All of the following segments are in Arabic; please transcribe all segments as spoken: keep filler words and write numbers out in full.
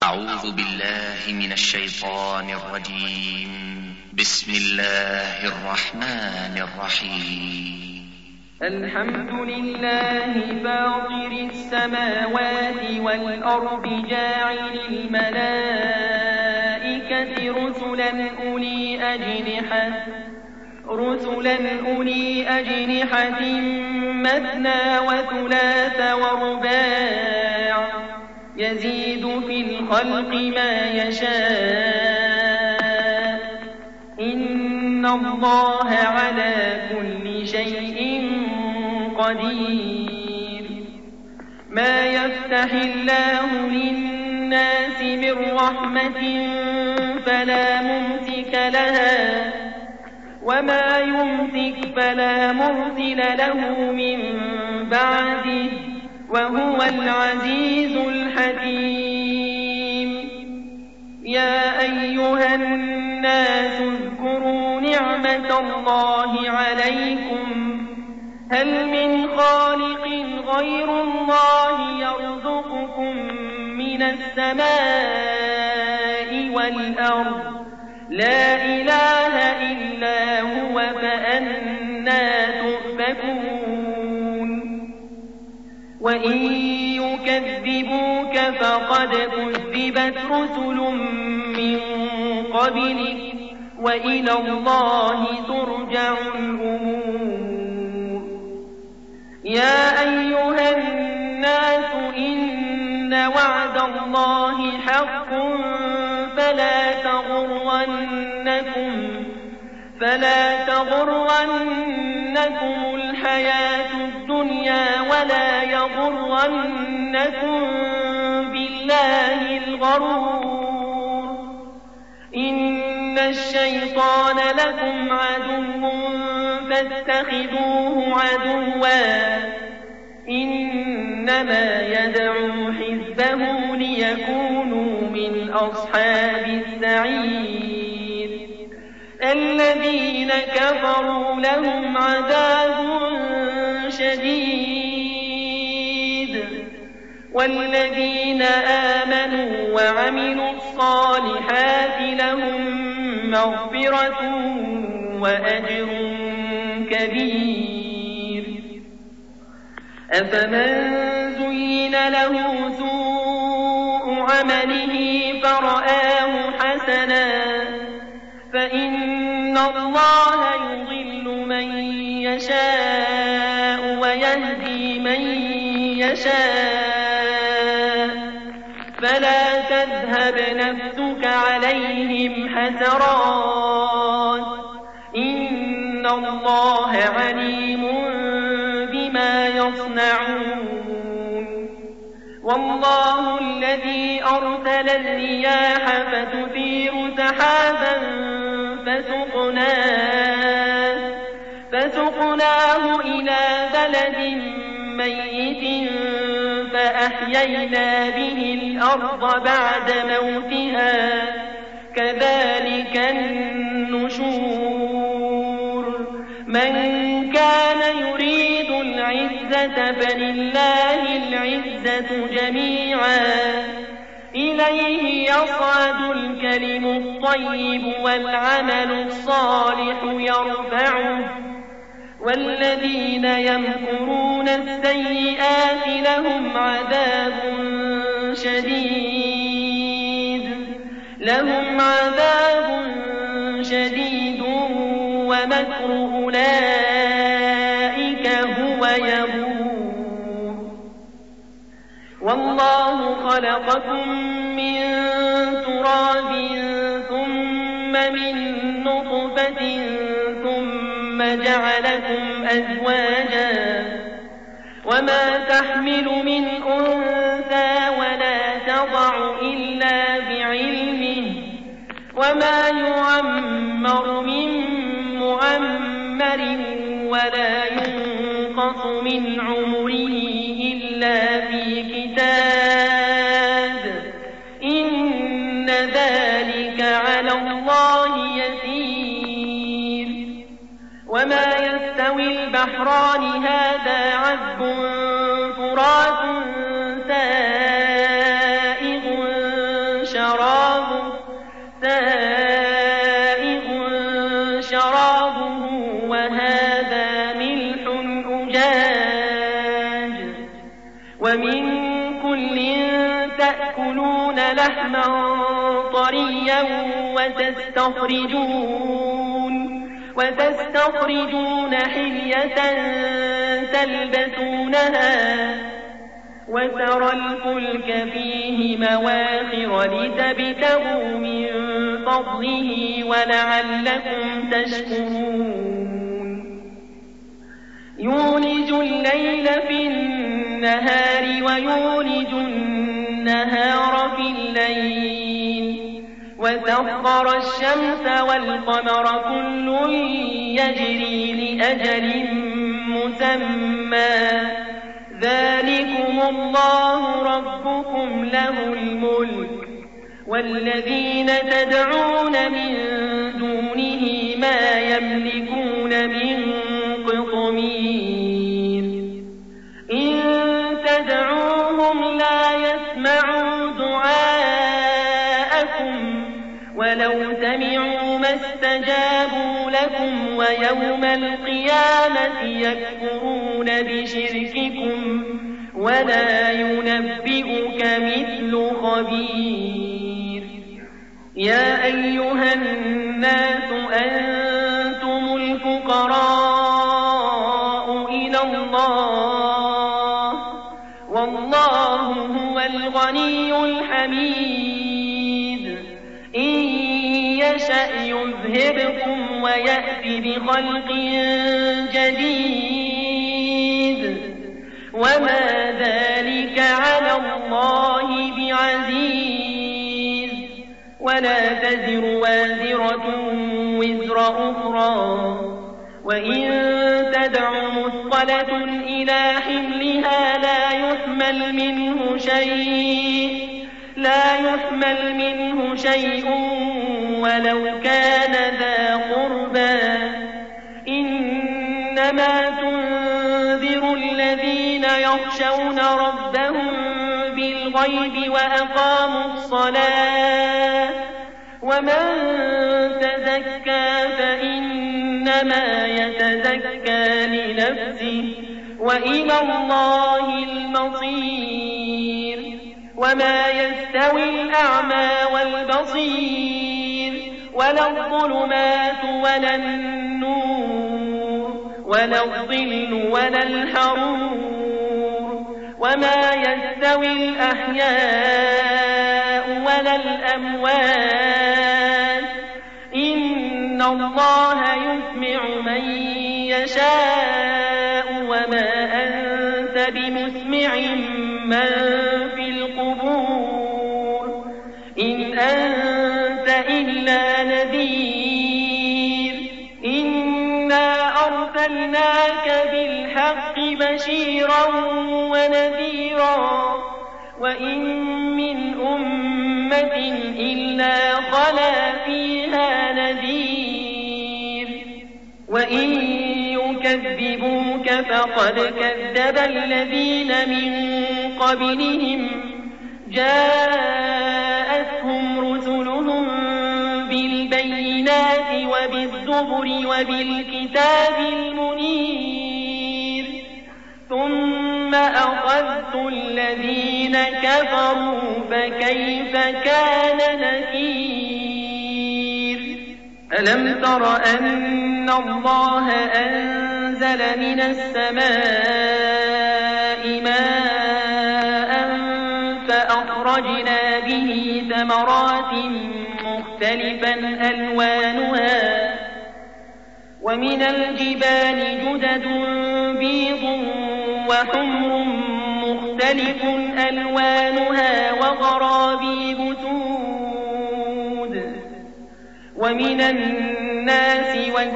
أعوذ بالله من الشيطان الرجيم. بسم الله الرحمن الرحيم. الحمد لله فاطر السماوات والأرض جاعل الملائكة رسلا أولي أجنحة رسلا أولي أجنحة مثنى وثلاث ورباع يزيد في الخلق ما يشاء إن الله على كل شيء قدير. ما يفتح الله للناس من رحمة فلا ممسك لها وما يمسك فلا مرسل له من بعده وهو العزيز الحكيم. يا أيها الناس اذكروا نعمة الله عليكم هل من خالق غير الله يرزقكم من السماء والأرض لا إله إلا هو فأنى تؤفكون. وإن يكذبوك فقد كذبت رسل من قبلك وإلى الله ترجع الأمور. يا أيها الناس إن وعد الله حق فلا تغرنكم فلا تغرنكم الحياة الدنيا ولا يغرنكم بالله الغرور. إن الشيطان لكم عدو فاتخذوه عدوا إنما يدعو حزبه ليكونوا من أصحاب السعير. الذين كفروا لهم عذاب شديد والذين آمنوا وعملوا الصالحات لهم مغفرة وأجر كبير. أفمن زين له سوء عمله فرآه حسنا فإن الله يضل من يشاء ويهدي من يشاء فلا تذهب نفسك عليهم حسرات إن الله عليم بما يصنعون. والله الذي أرسل الرياح فتثير سحابا فسقناه, فسقناه إلى بلد ميت فأحيينا به الأرض بعد موتها كذلك النشور. من كان يريد العزة فلله العزة جميعا إليه يصعد الكلم الطيب والعمل الصالح يرفعه والذين يمكرون السيئات لهم عذاب شديد لهم عذاب شديد ومكر أولئك هو يبور. والله خلقكم من تراب ثم من نطفة ثم جعلكم أزواجا وما تحمل من أنثى ولا تضع إلا بعلمه وما يعمر من معمر ولا ينقص من عمره إلا في كتاب إن ذلك على الله يسير. وما يستوي البحران هذا عذب فرات سائغ شرابه سائغ شرابه وهذا ملح أجاج ومن كل تأكلون لحما طريا وتستخرجون وتستخرجون حلية تلبسونها وترى الفلك فيه مواخر لتبتغوا من فضله ولعلكم تشكرون يولج الليل في النهار ويولج النهار في الليل وسخر الشمس والقمر كل يجري لأجل مسمى ذلكم الله ربكم له الملك والذين تدعون من دونه ما يملكون من قطمير إن تدعوهم لا يسمعوا دعاءكم ولو سمعوا ما استجابوا لكم ويوم القيامة يكفرون بشرككم ولا ينبئك مثل خبير يا أيها الناس أنتم الفقراء إلى الله والله هو الغني الحميد إن يشأ يذهبكم ويأتي بخلق جديد وما ذلك على الله بعزيز ولا تزر وازرة وزر أخرى وإن تدع مثقلة إلى حملها لا يحمل منه شيء لا يحمل منه شيء ولو كان ذا قربى إنما تنذر الذين يخشون ربهم بالغيب وأقاموا الصلاة ومن تزكى فإنما يتزكى لنفسه وإلى الله المصير وما يستوي الأعمى والبصير ولا الظلمات ولا النور ولا الظل ولا الحرور وما يستوي الأحياء ولا الأموات إن الله يسمع من يشاء وما أنت بمسمع من في القبور إن أنت إلا نذير إنا أرسلناك بالحق بشيرا ونذيرا وإن من أمة إلا خلا فيها نذير وإن يكذبوك فقد كذب الذين من قبلهم جاءتهم رسلهم بالبينات وبالزبر وبالكتاب المنير ثم أخذت الذين كفروا فكيف كان نكير ألم تر أن الله أنزل من السماء ماء فأخرجنا به ثمرات مختلفا ألوانها ومن الجبال جدد بيض وحمر مختلف ألوانها وغرابيب سود ومن الناس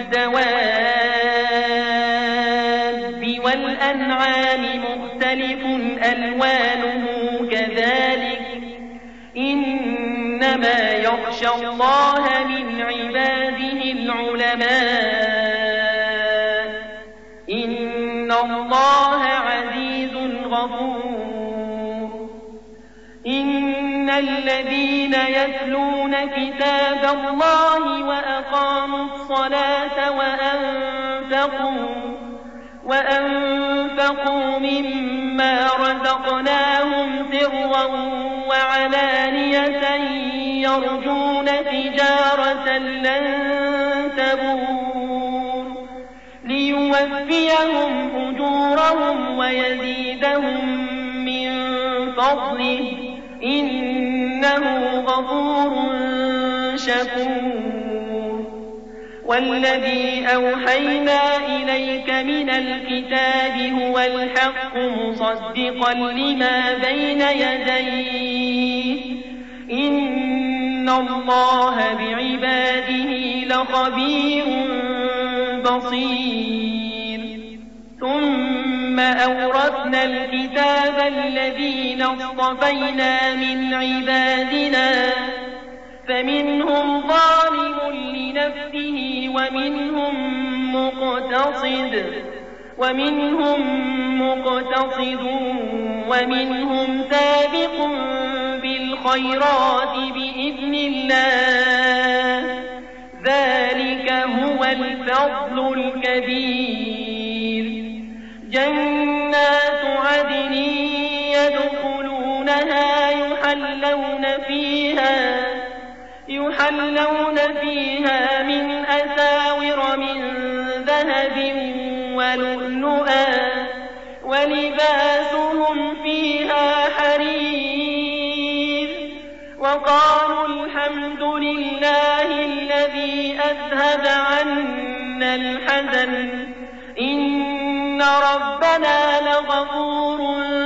والدواب والأنعام مختلف ألوانه كذلك إنما يخشى الله من عباده العلماء إن الله عزيز غفور إن الذين يتلون كتاب الله وأقاموا الصلاة وأنفقوا, وأنفقوا مما رزقناهم سرا وعلانية يرجون تجارة لن تبور ليوفيهم أجورهم ويزيدهم من فضله إنه غفور شكور. والذي أوحينا إليك من الكتاب هو الحق مصدقا لما بين يديه إن الله بعباده لخبير بصير. ثم أورثنا الكتاب الذين اصطفينا من عبادنا فمنهم ظالم لنفسه ومنهم مقتصد ومنهم مقتصد ومنهم سابق بالخيرات بإذن الله ذلك هو الفضل الكبير. جنات عدن يدخلونها يحلون فيها يحلون فيها من أساور من ذهب ولؤلؤا ولباسهم فيها حرير. وقالوا الحمد لله الذي أذهب عنا الحزن إن ربنا لغفور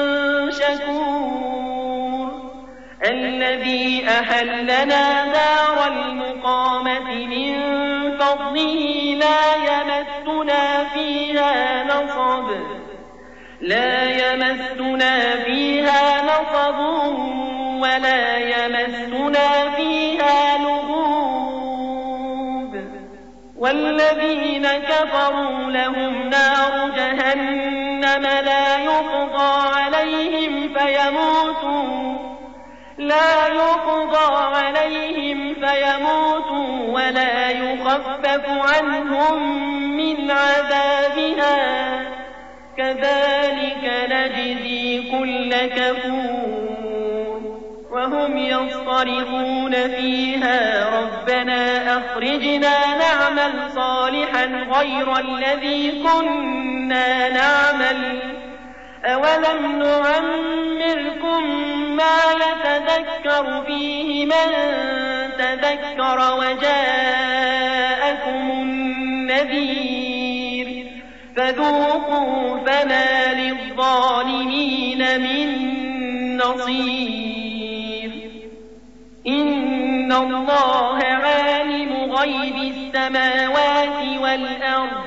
شكور. الذي أحلنا دار المقامة من فضله لا يمسنا فيها نصب لا يمسنا فيها نصب ولا يمسنا فيها لغوب. والذين كفروا لهم نار جهنم لا يقضى عليهم فيموتوا لا يقضى عليهم فيموتوا ولا يخفف عنهم من عذابها كذلك نجزي كل كفور. وهم يصطرخون فيها ربنا أخرجنا نعمل صالحا غير الذي كنا نعمل أولم نعمركم ما يتذكر فيه من تذكر وجاءكم النذير فذوقوا فما للظالمين من نصير. إن الله عالم غيب السماوات والأرض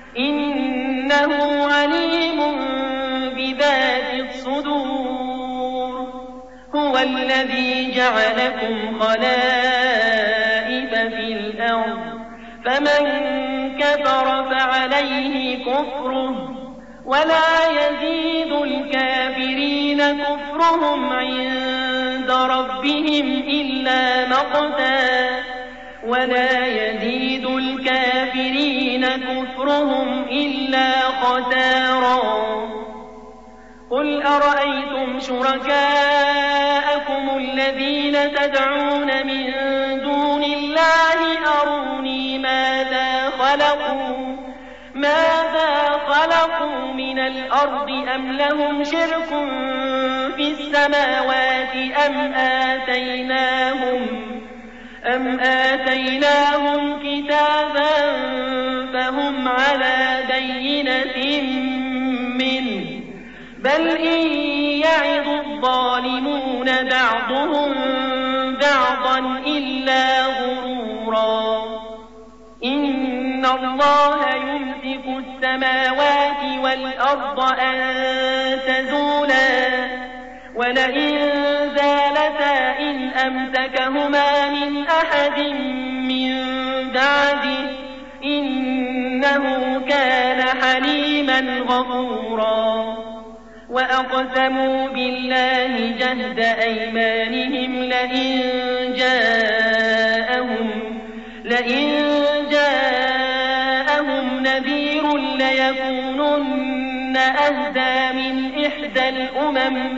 إنه عليم بذات الصدور. هو الذي جعلكم خلائف في الأرض فمن كفر فعليه كفره ولا يزيد الكافرين كفرهم عند ربهم إلا مقتا ولا يزيد الكافرين كفرهم إلا خسارا. قل أرأيتم شركاءكم الذين تدعون من دون الله أروني ماذا خلقوا ماذا خلقوا من الأرض أم لهم شرك في السماوات أم آتيناهم أم آتيناهم كتابا فهم على بينة منه بل إن يعظ الظالمون بعضهم بعضا إلا غرورا. إن الله يمسك السماوات والأرض أن تزولا ولئن زالتا إن أمسكهما من أحد من بعده إنه كان حليما غفورا. وأقسموا بالله جهد أيمانهم لئن جاءهم لئن جاءهم نذير ليكونن أهدى من إحدى الأمم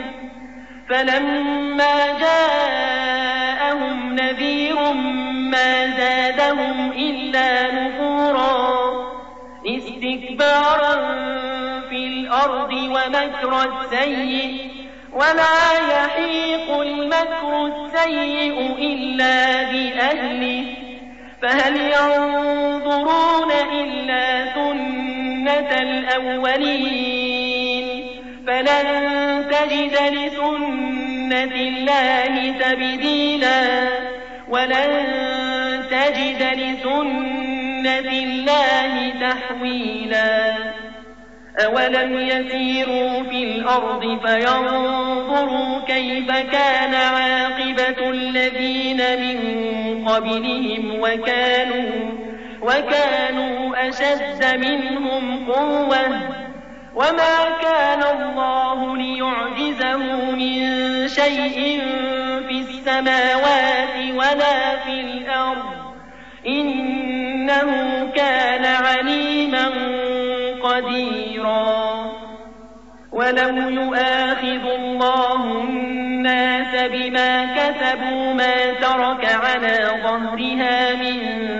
فلما جاءهم نذير ما زادهم إلا نفورا استكبارا في الأرض ومكر السيء ولا يحيق المكر السيء إلا بأهله فهل ينظرون إلا سنة الأولين فلن تجد لسنة الله تبديلا ولن تجد لسنة الله تحويلا أولم يسيروا في الأرض فينظروا كيف كان عاقبة الذين من قبلهم وكانوا, وكانوا أشد منهم قوة وما كان الله ليعجزه من شيء في السماوات ولا في الأرض إنه كان عليما قديرا ولو يؤاخذ الله الناس بما كسبوا ما ترك على ظهرها من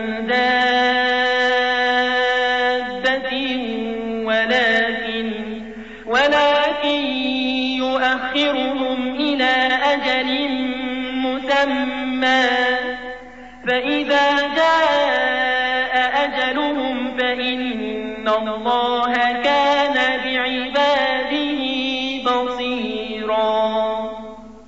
دابة ولكن, ولكن يؤخرهم إلى أجل مسمى فإذا جاء أجلهم فإن الله كان